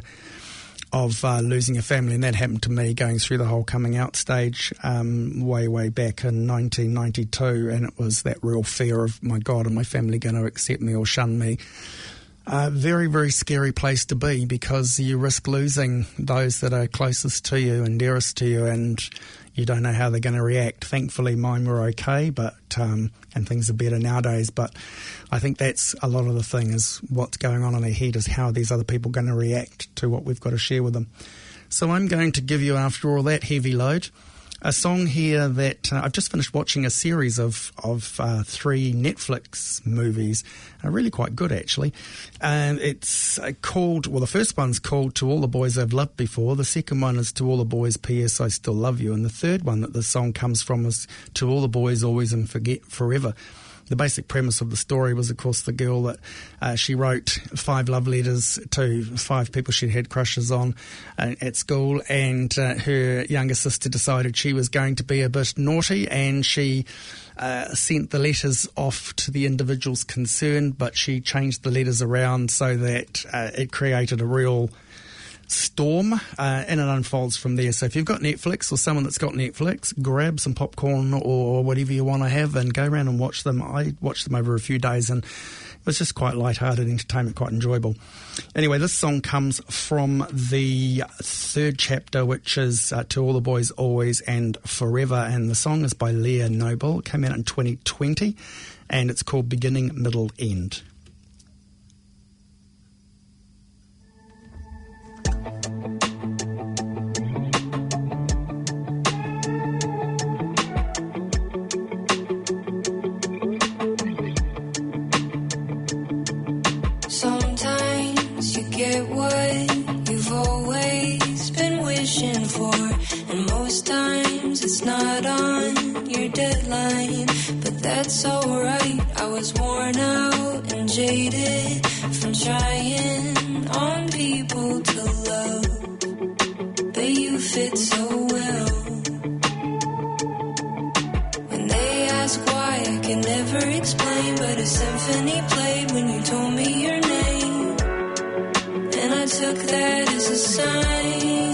of uh, losing a family, and that happened to me going through the whole coming out stage um, way, way back in nineteen ninety-two, and it was that real fear of, my God, are my family going to accept me or shun me? Uh, very, very scary place to be, because you risk losing those that are closest to you and dearest to you, and you don't know how they're going to react. Thankfully, mine were okay, but um, and things are better nowadays. But I think that's a lot of the thing, is what's going on in their head is how are these other people going to react to what we've got to share with them. So I'm going to give you, after all that heavy load, a song here that uh, I've just finished watching a series of of uh, three Netflix movies, uh, really quite good actually. And it's uh, called, well, the first one's called To All the Boys I've Loved Before. The second one is To All the Boys, P S I Still Love You. And the third one that the song comes from is To All the Boys Always and Forget Forever. The basic premise of the story was, of course, the girl that uh, she wrote five love letters to five people she'd had crushes on uh, at school, and uh, her younger sister decided she was going to be a bit naughty, and she uh, sent the letters off to the individuals concerned, but she changed the letters around so that uh, it created a real storm, uh, and it unfolds from there. So if you've got Netflix, or someone that's got Netflix, grab some popcorn or whatever you want to have and go around and watch them. I watched them over a few days, and it was just quite light-hearted entertainment, quite enjoyable. Anyway, this song comes from the third chapter, which is uh, To All the Boys Always and Forever, and the song is by Leah Noble. It came out in twenty twenty, and it's called Beginning, Middle, End. Sometimes you get what you've always been wishing for, and most times it's not on your deadline, but that's alright. I was worn out and jaded from trying on people to love, but you fit so well. When they ask why, I can never explain, but a symphony played when you told me your name, and I took that as a sign.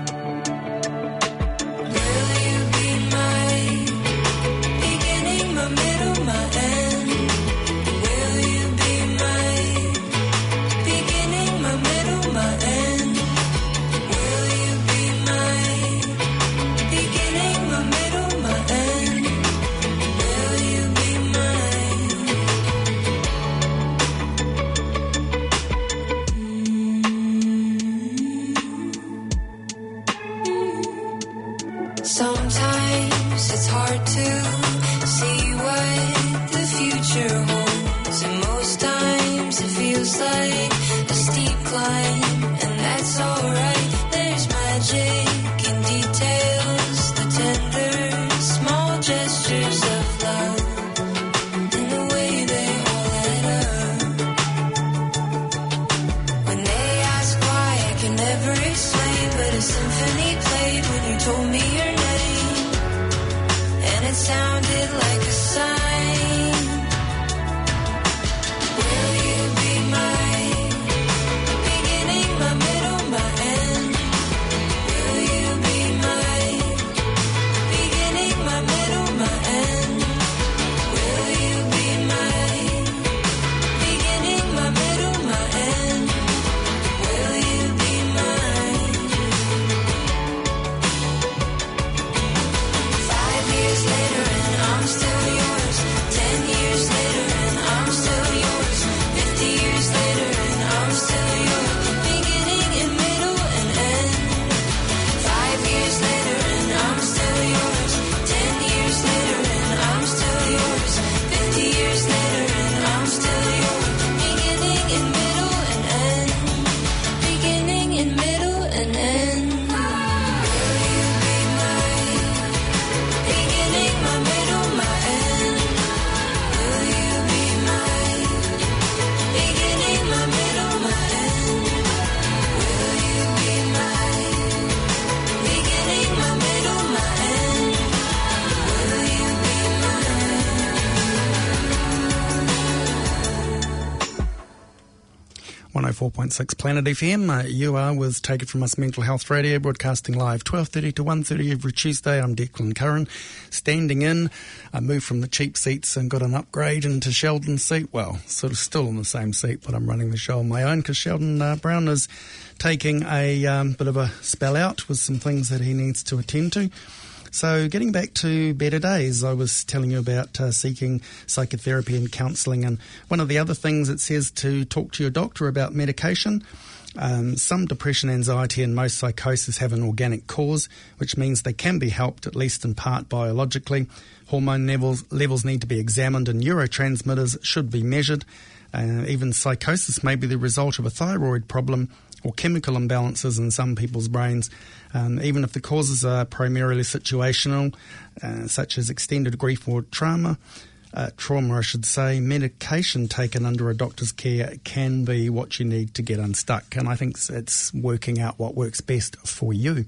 Sometimes it's hard to see what the future holds, and most times it feels like a steep climb, and that's alright. There's magic in details, the tender, small gestures of love, and the way they all add up. When they ask why, I can never explain, but a symphony played when you told me your name. It sounded like a sign. Will you be my beginning, my middle, my end? Will you be my beginning, my middle, my end? Will you be my beginning, my middle, my end? Will you be mine? Five years later and I'm still yours. Ten years later and I'm still yours. Fifty years later and I'm still yours. Beginning and middle and end. Five years later and I'm still yours. Ten years later and I'm still yours. Fifty years later and I'm still yours. Beginning and middle and end. Beginning and middle and end. Will you be mine? Beginning, my middle, my end. Will you be mine? Beginning, my middle, my end. Will you be mine? Beginning, my middle, my end. Will you be one oh four point six Planet F M. Uh, you are with Take It From Us Mental Health Radio, broadcasting live twelve thirty to one thirty every Tuesday. I'm Declan Curran, standing in. I moved from the cheap seats and got an upgrade into Sheldon's seat. Well, sort of still in the same seat, but I'm running the show on my own because Sheldon uh, Brown is taking a um, bit of a spell out with some things that he needs to attend to. So getting back to better days, I was telling you about uh, seeking psychotherapy and counselling, and one of the other things it says to talk to your doctor about medication. Um, some depression, anxiety and most psychosis have an organic cause, which means they can be helped, at least in part, biologically. Hormone levels, levels need to be examined and neurotransmitters should be measured. Uh, even psychosis may be the result of a thyroid problem or chemical imbalances in some people's brains. Um, even if the causes are primarily situational, uh, such as extended grief or trauma, uh, trauma I should say, medication taken under a doctor's care can be what you need to get unstuck. And I think it's working out what works best for you.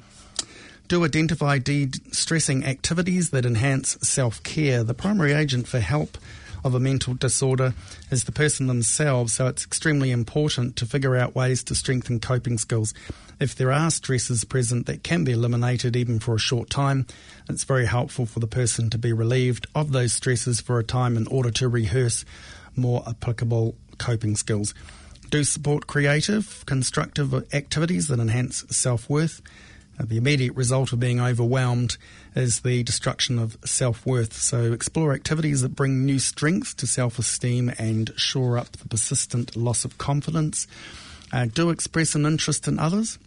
Do identify de-stressing activities that enhance self-care. The primary agent for help of a mental disorder is the person themselves, so it's extremely important to figure out ways to strengthen coping skills. If there are stresses present that can be eliminated even for a short time, it's very helpful for the person to be relieved of those stresses for a time in order to rehearse more applicable coping skills. Do support creative, constructive activities that enhance self-worth. Uh, the immediate result of being overwhelmed is the destruction of self-worth. So explore activities that bring new strength to self-esteem and shore up the persistent loss of confidence. Uh, do express an interest in others.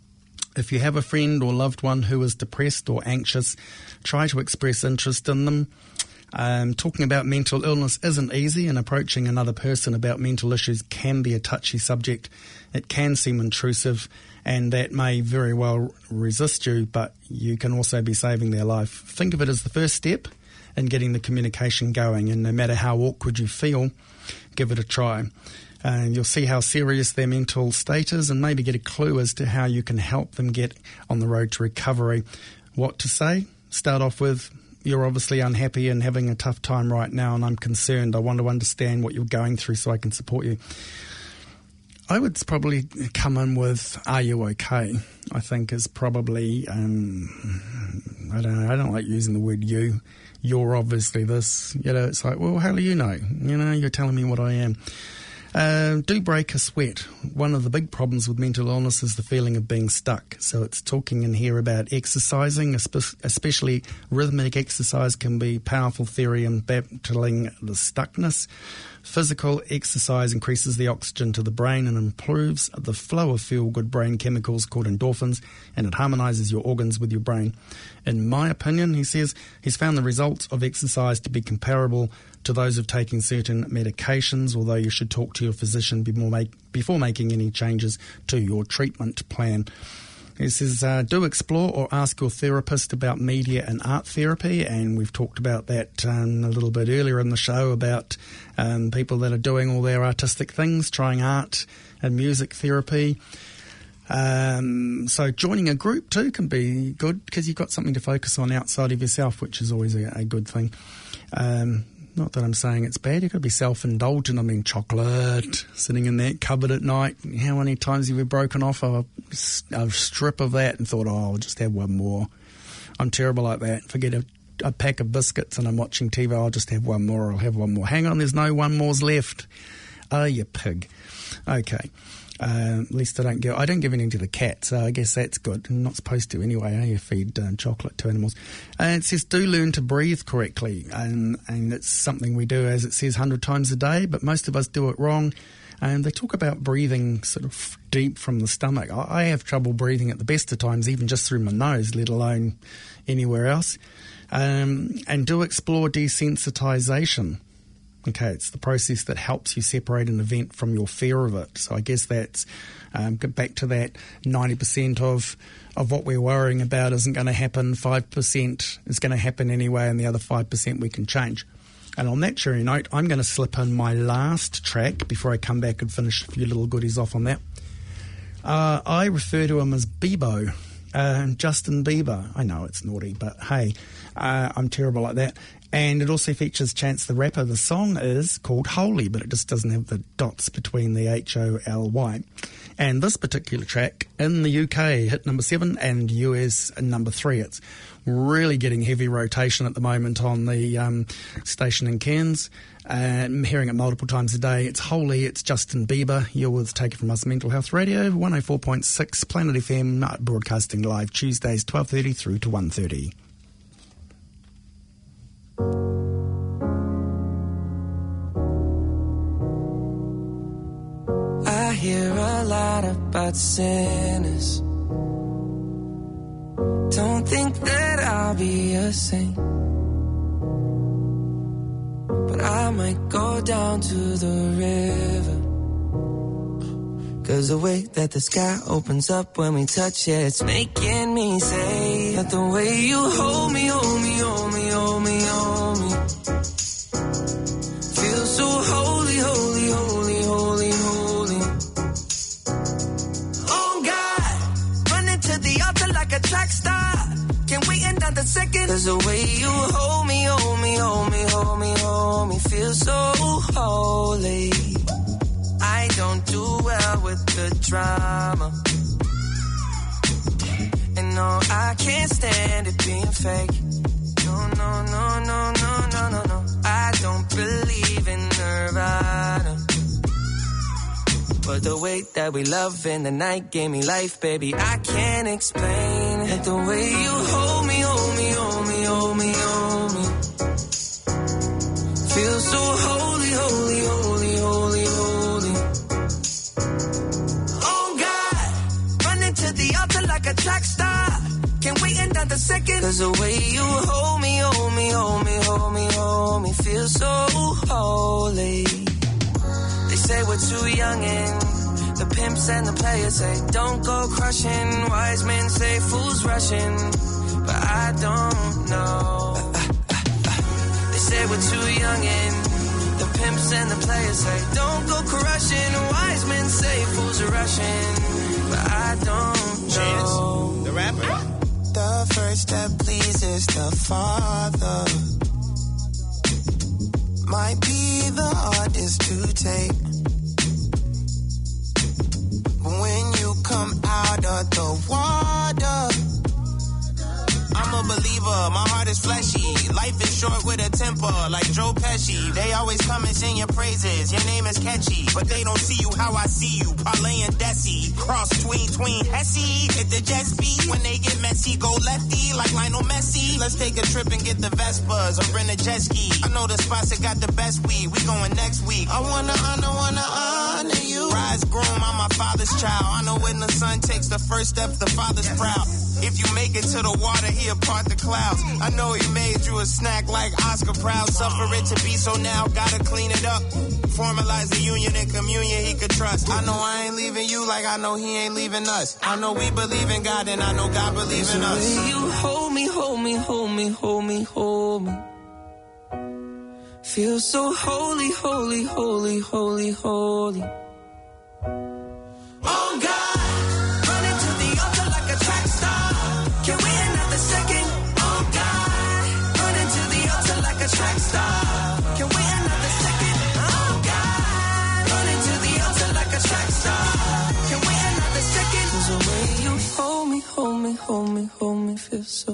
If you have a friend or loved one who is depressed or anxious, try to express interest in them. Um, talking about mental illness isn't easy, and approaching another person about mental issues can be a touchy subject. It can seem intrusive, and that may very well resist you, but you can also be saving their life. Think of it as the first step in getting the communication going. And no matter how awkward you feel, give it a try. And you'll see how serious their mental state is and maybe get a clue as to how you can help them get on the road to recovery. What to say? Start off with, you're obviously unhappy and having a tough time right now, and I'm concerned. I want to understand what you're going through so I can support you. I would probably come in with, are you okay? I think is probably, um, I don't know, I don't like using the word you. You're obviously this, you know, it's like, well, how do you know? You know, you're telling me what I am. Uh, do break a sweat. One of the big problems with mental illness is the feeling of being stuck. So it's talking in here about exercising, especially rhythmic exercise can be powerful theory in battling the stuckness. Physical exercise increases the oxygen to the brain and improves the flow of feel-good brain chemicals called endorphins, and it harmonises your organs with your brain. In my opinion, he says, he's found the results of exercise to be comparable to those of taking certain medications, although you should talk to your physician before, make, before making any changes to your treatment plan. He says, uh, do explore or ask your therapist about media and art therapy, and we've talked about that um, a little bit earlier in the show about um, people that are doing all their artistic things, trying art and music therapy. Um, so joining a group too can be good because you've got something to focus on outside of yourself, which is always a, a good thing. Um, Not that I'm saying it's bad. You've got to be self-indulgent. I mean, chocolate, sitting in that cupboard at night. How many times have you broken off a, a strip of that and thought, oh, I'll just have one more? I'm terrible like that. Forget a, a pack of biscuits and I'm watching T V. I'll just have one more. I'll have one more. Hang on, there's no one more's left. Oh, you pig. Okay. Uh, at least I don't give I don't give anything to the cat, so I guess that's good. I'm not supposed to anyway, eh? You feed uh, chocolate to animals. And uh, it says do learn to breathe correctly, and and it's something we do, as it says, one hundred times a day, but most of us do it wrong. And they talk about breathing sort of deep from the stomach. I, I have trouble breathing at the best of times, even just through my nose, let alone anywhere else. Um, and do explore desensitization. Okay, it's the process that helps you separate an event from your fear of it. So I guess that's, um, get back to that ninety percent of, of what we're worrying about isn't going to happen, five percent is going to happen anyway, and the other five percent we can change. And on that cheery note, I'm going to slip in my last track before I come back and finish a few little goodies off on that. Uh, I refer to him as Bebo. Uh, Justin Bieber. I know it's naughty, but hey, uh, I'm terrible like that. And it also features Chance the Rapper. The song is called Holy, but it just doesn't have the dots between the H O L Y. And this particular track in the U K hit number seven and U S number three. It's really getting heavy rotation at the moment on the um, station in Cairns. Uh, I'm hearing it multiple times a day. It's Holy, it's Justin Bieber. You're with Take It From Us Mental Health Radio, one oh four point six Planet F M, broadcasting live Tuesdays twelve thirty through to one thirty. I hear a lot about sinners. Don't think that I'll be a saint, but I might go down to the river. Cause the way that the sky opens up when we touch it, it's making me say that the way you hold me, hold me, hold me, hold me, hold me, feels so holy, holy, holy, holy, holy. Oh God, running to the altar like a track star. Can't wait another second. Cause the way you hold me, hold me, hold me, hold me, hold me, feels so holy. I don't do well with the drama, and no, I can't stand it being fake. No, no, no, no, no, no, no, no. I don't believe in Nirvana, but the way that we love in the night gave me life, baby. I can't explain it. The way you hold me, hold me, hold me, hold me, hold me, feels so holy, holy, holy, holy, holy. Oh God, running to the altar like a track star. Can't wait another second. Cause the way you hold me, hold me, hold me, hold me, hold me, feels so holy. They say we're too young and the pimps and the players say don't go crushing. Wise men say fools rushing, but I don't know. say we're too young and the pimps and the players say don't go crushing. Wise men say fools are rushing, but I don't know. Chance, the rapper. The first step pleases the Father. Might be the hardest to take. When you come out of the water, I'm a believer, my heart is fleshy. Life is short with a temper, like Joe Pesci. They always come and sing your praises, your name is catchy. But they don't see you how I see you, Parlay and Desi. Cross tween, tween, Hesse. Hit the jet speed, when they get messy, go lefty, like Lionel Messi. Let's take a trip and get the Vespas, or rent a jet ski. I know the spots that got the best weed, we going next week. I wanna honor, wanna honor you. Rise groom, I'm my father's child. I know when the son takes the first step, the father's proud. If you make it to the water, he'll part the clouds. I know he made you a snack like Oscar Proud. Suffer it to be so now, gotta clean it up. Formalize the union and communion he could trust. I know I ain't leaving you like I know he ain't leaving us. I know we believe in God and I know God believes in us. You hold me, hold me, hold me, hold me, hold me. Feel so holy, holy, holy, holy, holy. Oh God, running to the altar like a track star. Can we another second? Oh God, running to the altar like a track star. Can we another second? Oh God, running to the altar like a track star. Can we another second? 'Cause the way you hold me, hold me, hold me, hold me, feel so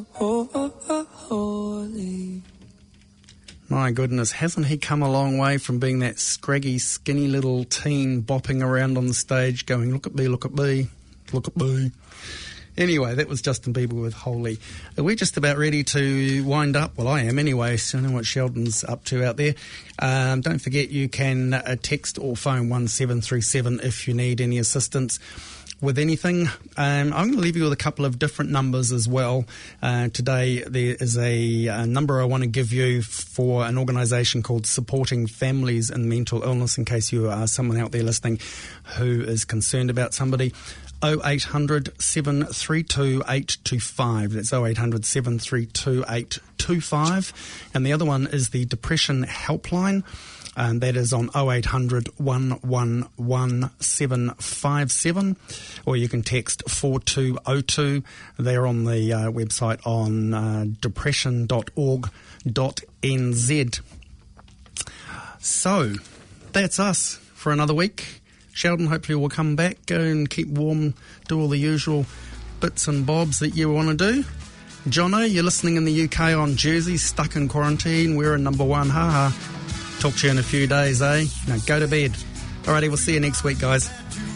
holy. My goodness, hasn't he come a long way from being that scraggy, skinny little teen bopping around on the stage going, look at me, look at me, look at me. Anyway, that was Justin Bieber with Holy. We're just about ready to wind up. Well, I am anyway, so I know what Sheldon's up to out there. Um, don't forget you can uh, text or phone one seven three seven if you need any assistance with anything. Um, I'm going to leave you with a couple of different numbers as well. Uh, today there is a, a number I want to give you for an organisation called Supporting Families in Mental Illness, in case you are someone out there listening who is concerned about somebody. oh eight hundred, seven three two, eight two five. That's oh eight hundred, seven three two, eight two five. And the other one is the Depression Helpline. And that is on oh eight hundred, one one one, seven five seven, or you can text four two oh two. They're on the uh, website on uh, depression dot org dot n z. So, that's us for another week. Sheldon, hopefully we'll come back, go and keep warm, do all the usual bits and bobs that you want to do. Jono, you're listening in the U K on Jersey, stuck in quarantine. We're in number one, haha. Talk to you in a few days, eh? Now go to bed. Alrighty, we'll see you next week, guys.